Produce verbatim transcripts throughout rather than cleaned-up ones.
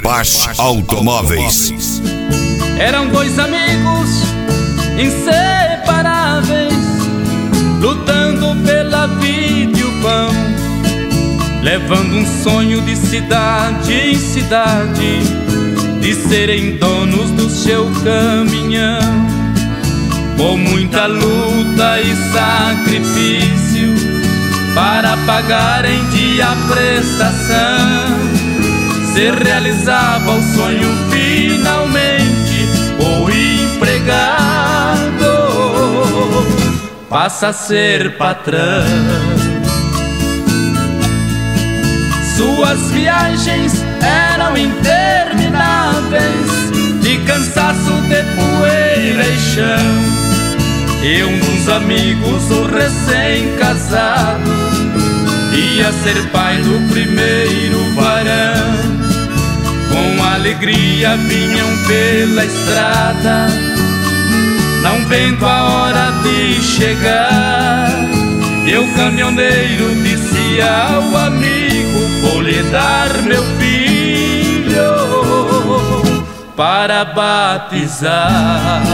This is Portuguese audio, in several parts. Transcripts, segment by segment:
Paz Automóveis. Eram dois amigos inseparáveis, lutando pela vida e o pão, levando um sonho de cidade em cidade, de serem donos do seu caminhão. Com muita luta e sacrifício para pagar em dia a prestação, se realizava o sonho finalmente. O empregado passa a ser patrão. Suas viagens eram intermináveis, de cansaço, de poeira e chão. E um dos amigos, o recém-casado, ia ser pai do primeiro varão. Com alegria vinham pela estrada, não vendo a hora de chegar. E o caminhoneiro disse ao amigo: vou lhe dar meu filho para batizar.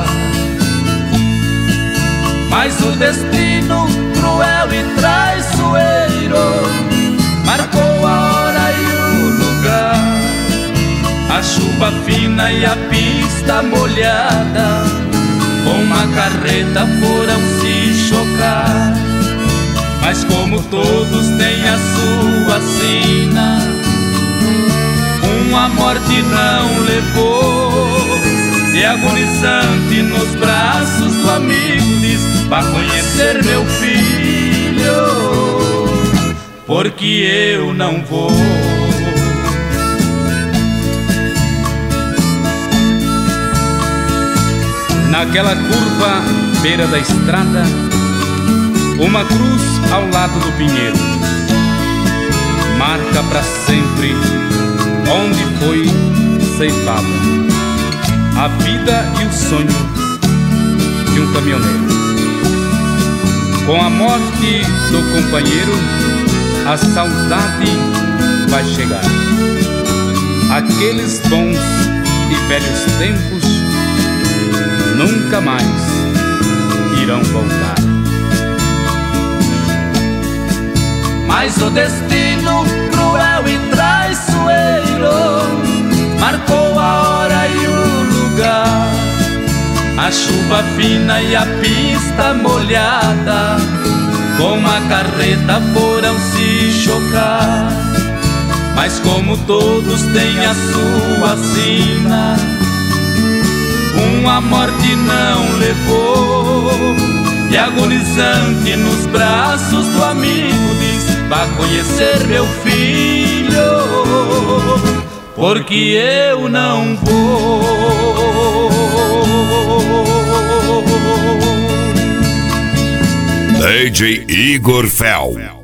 Mas o destino cruel e traiçoeiro marcou a hora e o lugar. A chuva fina e a pista molhada, com uma carreta foram se chocar. Mas como todos têm a sua sina, uma morte não levou. E agonizante nos braços do amigo diz: vá conhecer meu filho, porque eu não vou. Naquela curva, beira da estrada, uma cruz ao lado do pinheiro marca pra sempre onde foi ceifada a vida e o sonho de um caminhoneiro. Com a morte do companheiro, a saudade vai chegar. Aqueles bons e velhos tempos nunca mais irão voltar. Mas o destino cruel e traiçoeiro marcou a hora e o lugar. A chuva fina e a pista molhada, com a carreta foram se chocar. Mas como todos têm a sua sina, uma morte não levou. E agonizante nos braços do amigo diz: vá conhecer meu filho, porque eu não vou. D J Igor Fel.